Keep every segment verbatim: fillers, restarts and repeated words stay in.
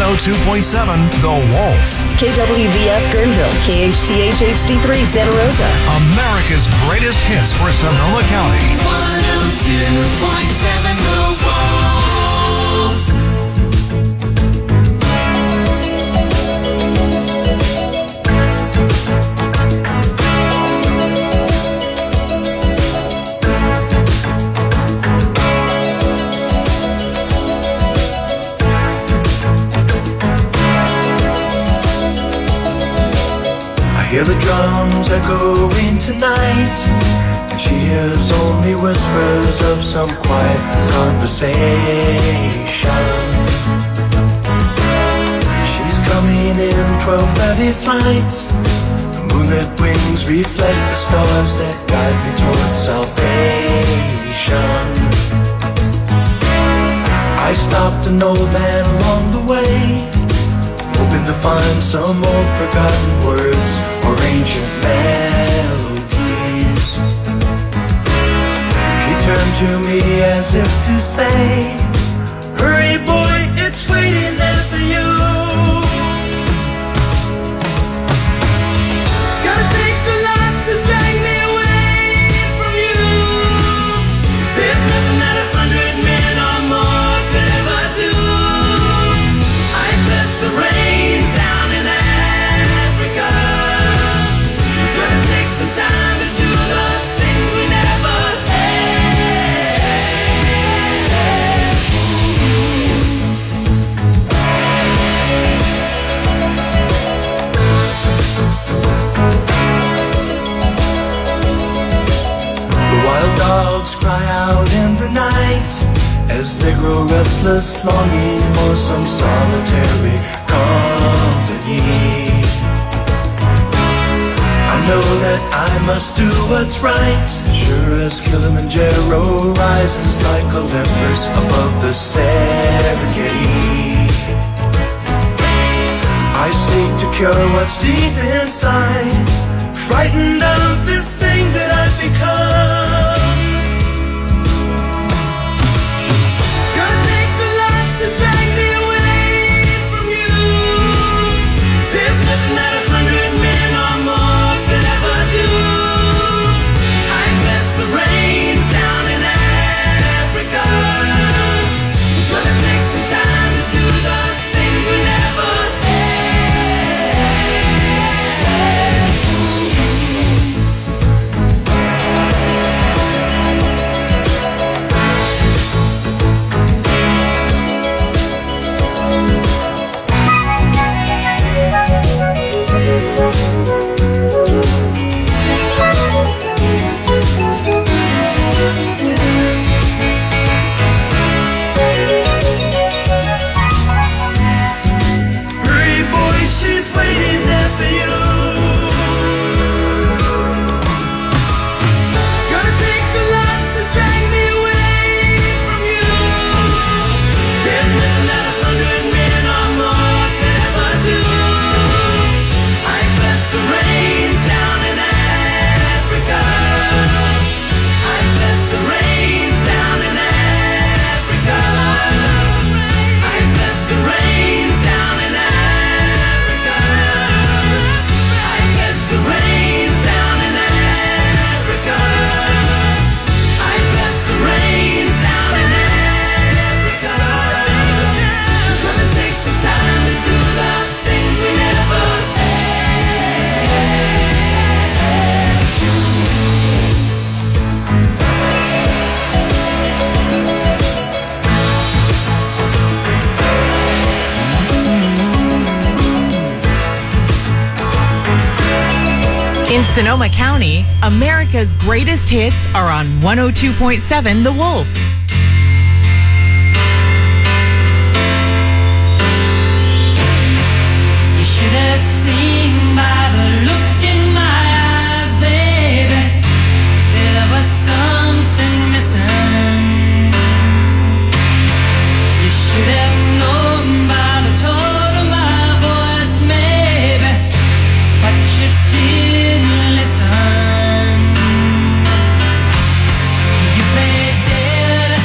oh two point seven The Wolf. K W V F Guerneville, K H T H H D three Santa Rosa. America's greatest hits for Sonoma County. one oh two point seven The Wolf. Hear the drums echoing tonight, and she hears only whispers of some quiet conversation. She's coming in twelve thirty flight. The moonlit wings reflect the stars that guide me towards salvation. I stopped an old man along the way, hoping to find some old forgotten words or ancient melodies. He turned to me as if to say, hurry boy, it's waiting there for you. Gotta take a lot to drag me away from you. There's nothing that a hundred men or more could ever do. I bless the rains down in Africa. Gonna take some time to do the things we never The wild dogs cry out in the night as they grow restless, longing for some solitary company. I know that I must do what's right, sure as Kilimanjaro rises like Olympus above the Serengeti. I seek to cure what's deep inside, frightened of this thing that I've become. Gonna take a lot to drag me away from you. There's nothing that a hundred men or more could ever do. I bless the rains down in Africa. Gonna take some time to do the things we never Hurry boy, she's waiting there for you. Gonna take a lot to drag me away from you. There's nothing that a hundred men or more could ever do. I bless the rains down in Africa. I bless the rains down in Africa. I bless the rains down in Africa. I bless the rains down in Africa. I bless the rains down in Africa. Gonna take some time to do the things we never In Sonoma County, America's greatest hits are on one oh two point seven The Wolf. You should have seen by the look in my eyes, baby, there was something missing. You should have known by the tone of my voice, maybe, but you didn't listen. You played dead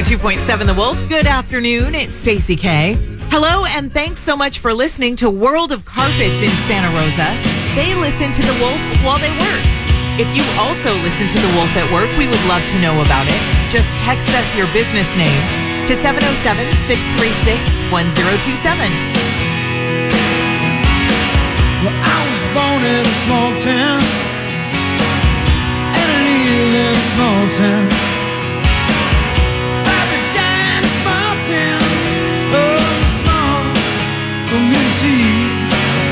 oh two point seven The Wolf. Good afternoon. It's Stacey K. Hello, and thanks so much for listening to World of Carpets in Santa Rosa. They listen to The Wolf while they work. If you also listen to The Wolf at work, we would love to know about it. Just text us your business name to seven oh seven, six three six, one oh two seven. Well, I was born in a small town, and I live in a small town. Happy died in a small town, oh, small communities.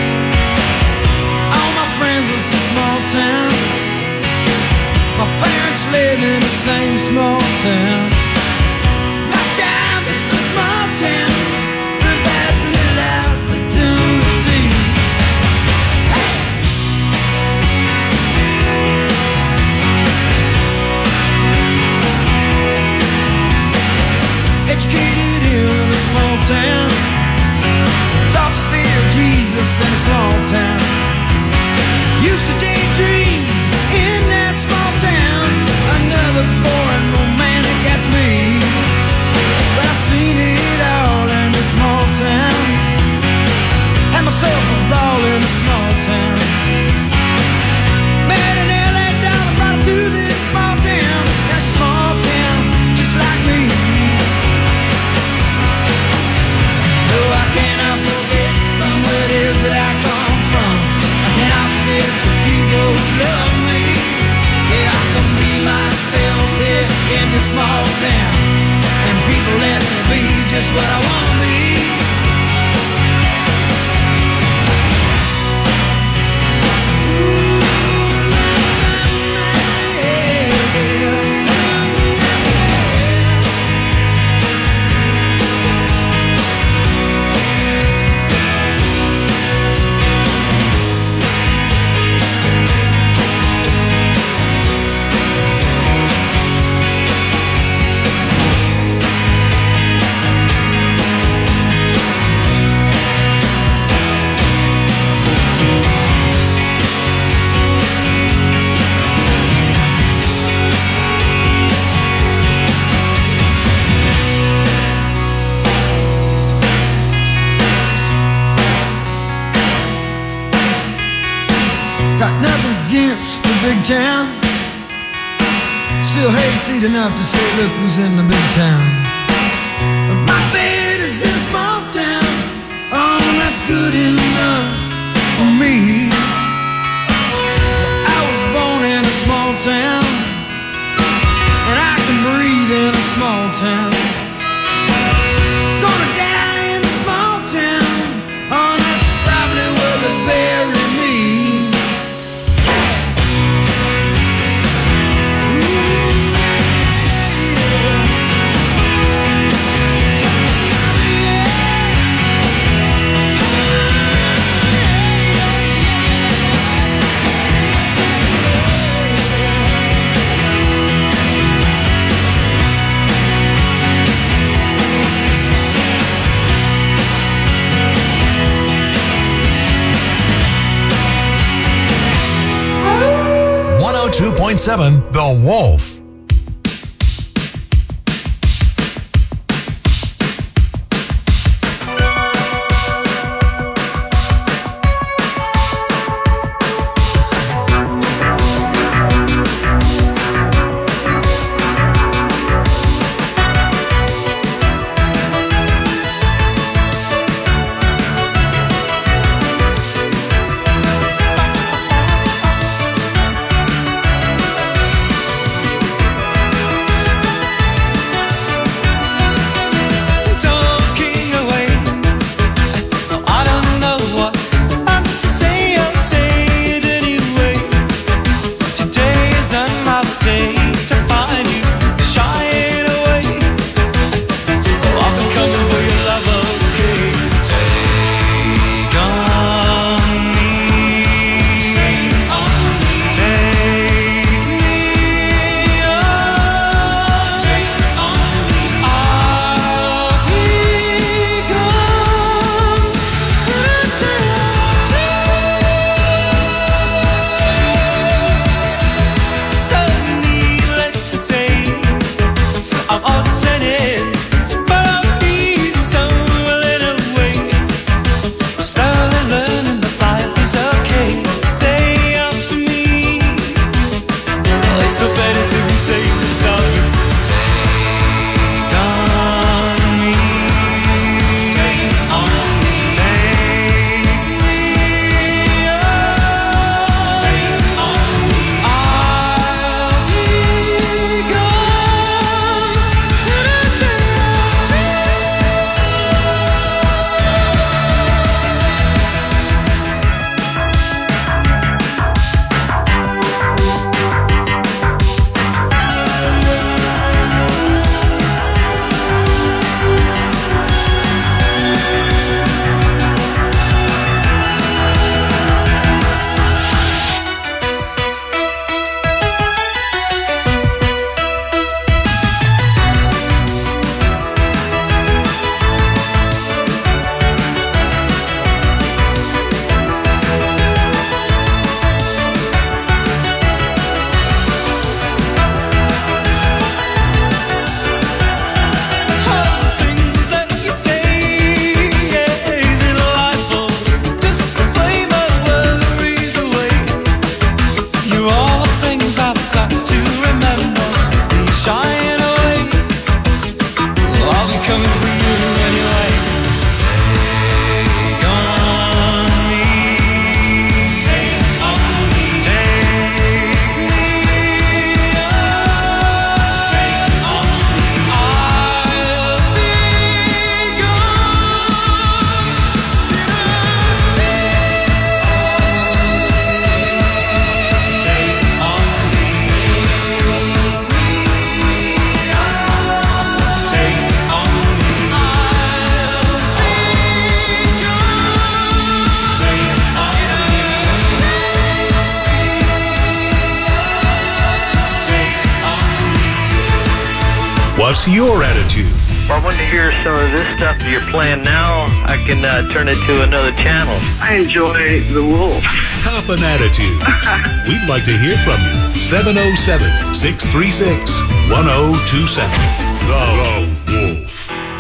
All my friends live in a small town. My parents live in the same small town. My job is a small town, but that's a little opportunity. Educated in a small town, taught to fear Jesus in a small town. Used to daydream in that small town. Another boring romantic, that's me. But I've seen it all in a small town. Had myself a ball in a small town. Met an L A dollar, brought her to this small town. That small town, just like me. No, I cannot forget from where it is that I come from. I cannot forget the people who love me. Yeah, I can be myself here in this small town, and people let me be just what I want to be. Ooh, my, my, yeah. Got nothing against the big town. Still hayseed enough to say, look who's in the big town. But my bed is in a small town. Oh, that's good enough for me. I was born in a small town, and I can breathe in a small town. Gonna die in a small town. Oh, that's probably where they bury me. one oh two point seven The Wolf. What's your attitude? Well, I want to hear some of this stuff that you're playing now. I can uh, turn it to another channel. I enjoy The Wolf. Have an attitude. We'd like to hear from you. seven oh seven, six three six, one oh two seven. The Wolf.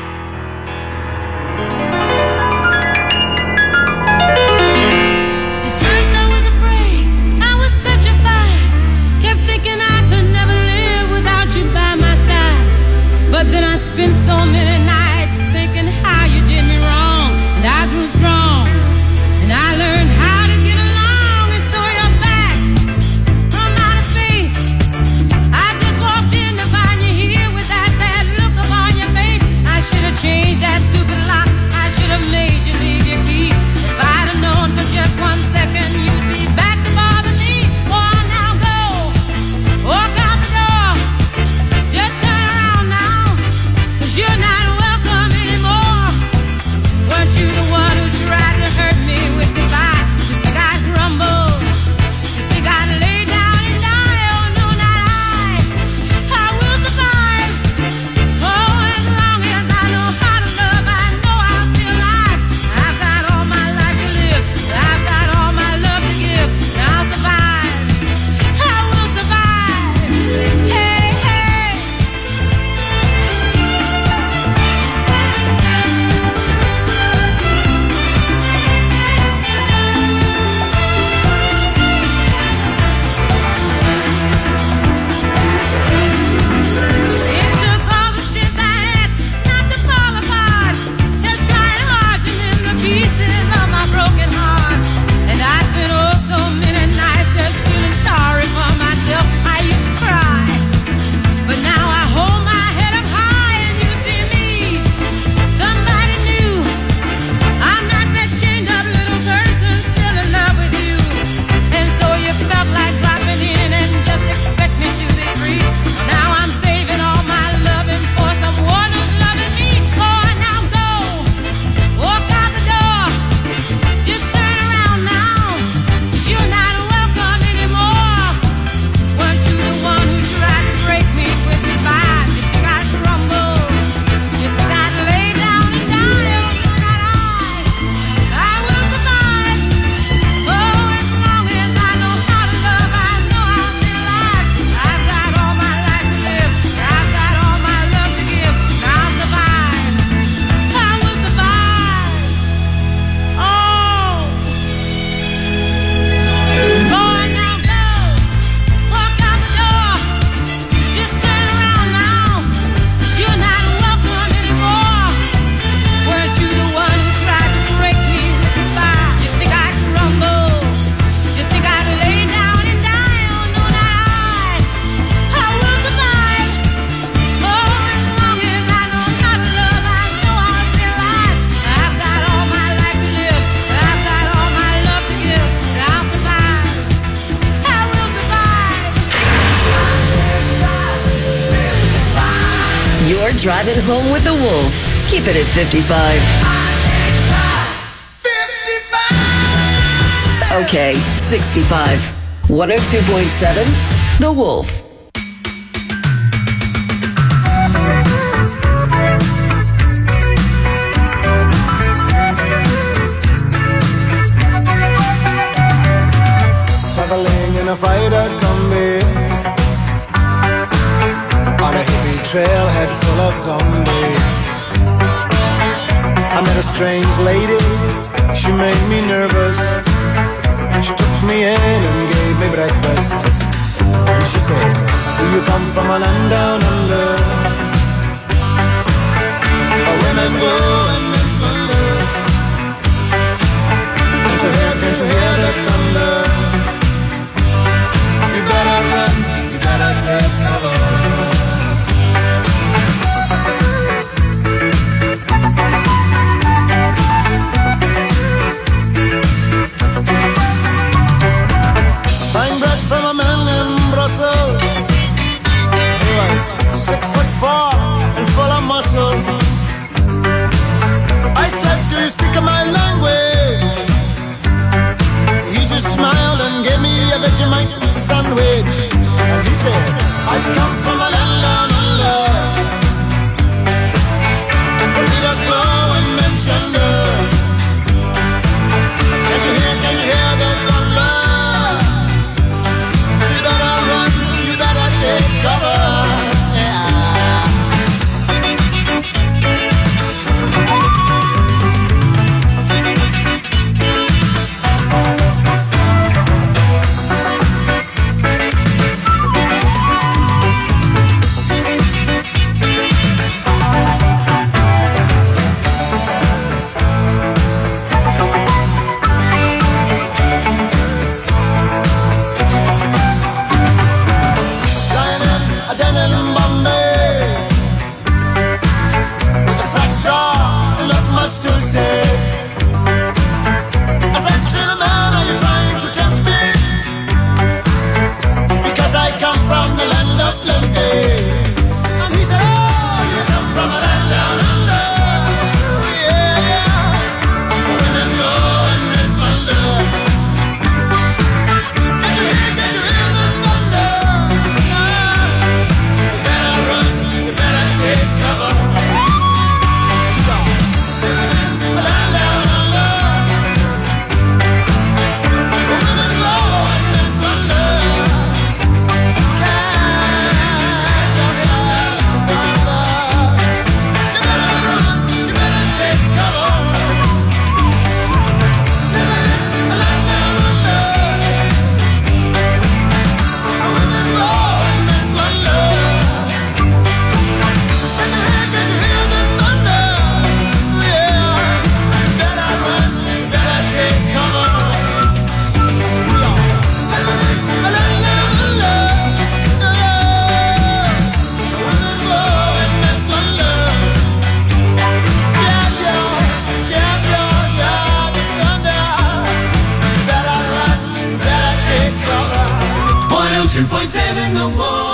At first I was afraid, I was petrified. Kept thinking I could never live without you by my side. But then I spent so many nights thinking how you did me wrong. And I grew strong, and I learned how to get along. And so you're back from outer space. I just walked in to find you here with that sad look upon your face. I should have changed that stupid lock. I should have made you leave your key. If I'd have known for just one second you'd be back to bother me. Oh, now go, walk out the door. Just turn around now, 'cause you're not welcome anymore. Weren't you the one who tried to hurt me with goodbye? You think I'd crumble? You think I'd lay down and die? Oh, no, not I. I will survive. Oh, as long as I know how to love, I know I'll still alive. I've got all my life to live. I've got all my love to give. And I'll survive. I will survive. Hey, hey. It took all the strength I had not to fall apart. They're trying hard to mend the pieces of my broken heart. And I spent oh so many nights just feeling sorry for myself. I used to cry, but now I hold my head up high and you see me, somebody new. I'm not that chained up little person still in love with you. And so you felt like dropping in and just expect me to be free. Now I'm saving all my loving for someone who's loving me. Oh, now go, walk out the door. Just turn around now, 'cause you're not welcome anymore. Weren't you the one who tried to break me with goodbye? You think I'd crumble? You think I'd lay down and die? Oh, no, not I. I will survive. Oh, as long as I know how to love, I know I'll still alive. I've got all my life to live. I've got all my love to give. And I'll survive. I will survive. Oh. Go on now, go. Walk out the door. Just turn around now. You're not welcome anymore. Weren't you the one who tried to break me with goodbye? You think I'd crumble? You think I'd lay down and die? Oh, no, not I. I will survive. Oh, as long as I know how to love, I know I'll still alive. I've got all my life to live. I've got all my love to give. And I'll survive. I will survive. You're driving home with the Wolf. Keep it at fifty-five. Okay, sixty-five. one oh two point seven, The Wolf. Traveling in a fried-out Kombi on a hippie trailhead full of zombies. I met a strange lady, she made me nervous. She took me in and gave me breakfast. And she said, do you come from a land down under, where women go and men wonder? Can't you hear, can't you hear the thunder? You better run, you better take cover. Buying bread from a man in Brussels. He was six foot four and full of muscle. and the wolf.